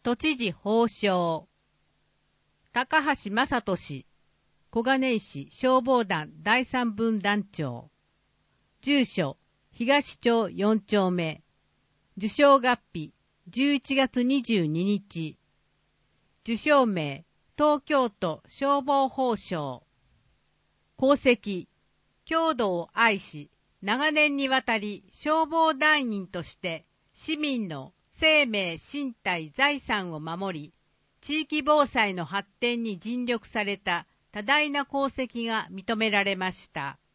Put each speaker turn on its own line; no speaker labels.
都知事褒章。高橋正俊、小金井市消防団第三分団長。住所、東町4丁目。受賞月日、11月22日。受賞名、東京都消防褒章。功績、郷土を愛し、長年にわたり消防団員として市民の生命、身体、財産を守り、地域防災の発展に尽力された多大な功績が認められました。